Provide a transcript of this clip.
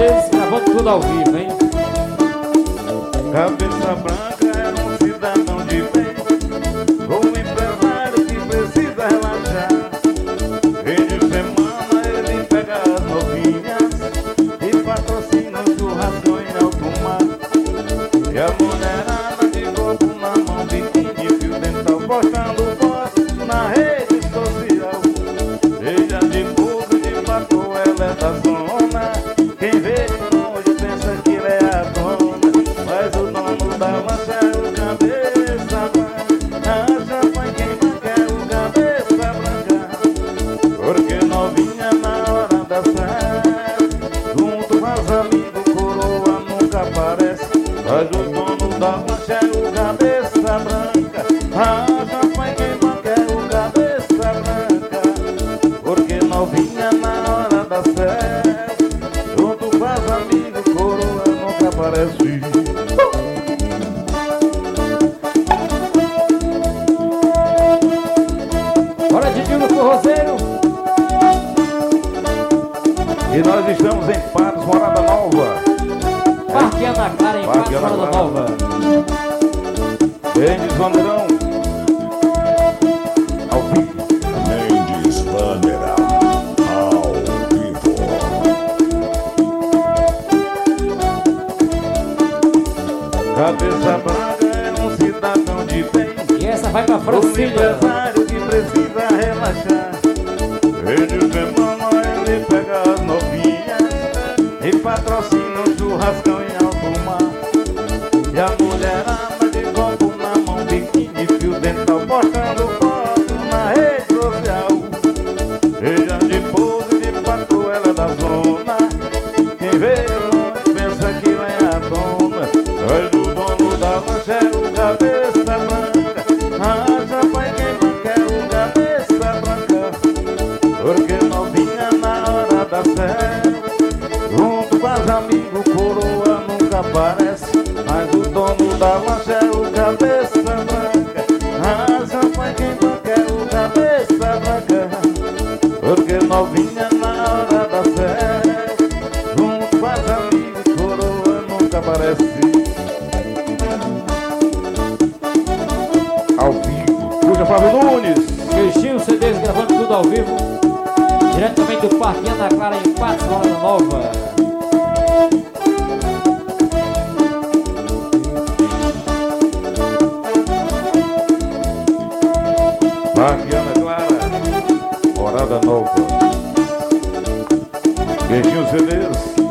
CDs, gravando tudo ao vivo, hein? Cabeça branca era um cidadão de bem, um empresário que precisa relaxar. Fim de semana ele pega as novinhas e patrocina um churrasco em alto mar. E a mulherada de corpo na mão, biquíni, fio dental, postando fotos na rede social. Seja de burro, de patrão, ela é da zona. Quem vê de longe pensa que ela é a dona, mas o dono da lancha é o cabeça branca. A champanhe quem não quer o cabeça branca, porque novinha na hora da festa, junto com os amigos, coroa nunca aparece. Mas o dono da lancha é o cabeça branca. A champanhe quem não quer o cabeça branca, porque novinha na hora da festa, junto com os amigos, coroa nunca aparece. Bora de Dino Forrozeiro. E nós estamos em Patos, Morada Nova. Parque Ana Clara em Patos, Morada Nova. Mendes Vanderão, ao vivo. Mendes Vanderão, ao vivo. Cabeça branca é um cidadão de bem, E essa vai pra um Francília. empresário que precisa relaxar. Fim de semana ele pega as novinhas e patrocina um churrascão em alto mar. E a mulherada de copo na mão, biquíni, fio dental, postando foto na rede social. Seja de pouso, de patrão, ela é da zona. Quem vê de longe pensa que ela é a dona, mas o dono da lancha é o cabeça branca. A champanhe quem não quer o cabeça branca, porque novinha na hora da festa, junto com os amigos, coroa nunca aparece. Mas o dono da lancha é o cabeça branca. A champanhe quem não quer o cabeça branca, porque novinha na hora da festa, junto com os amigos, coroa nunca aparece. Ao vivo, Júlia Fábio Nunes. Peixinho CDs, gravando tudo ao vivo. Diretamente do Parque Ana Clara em Patos, Morada Nova. Parque Ana Clara, Morada Nova. Beijinho CDs.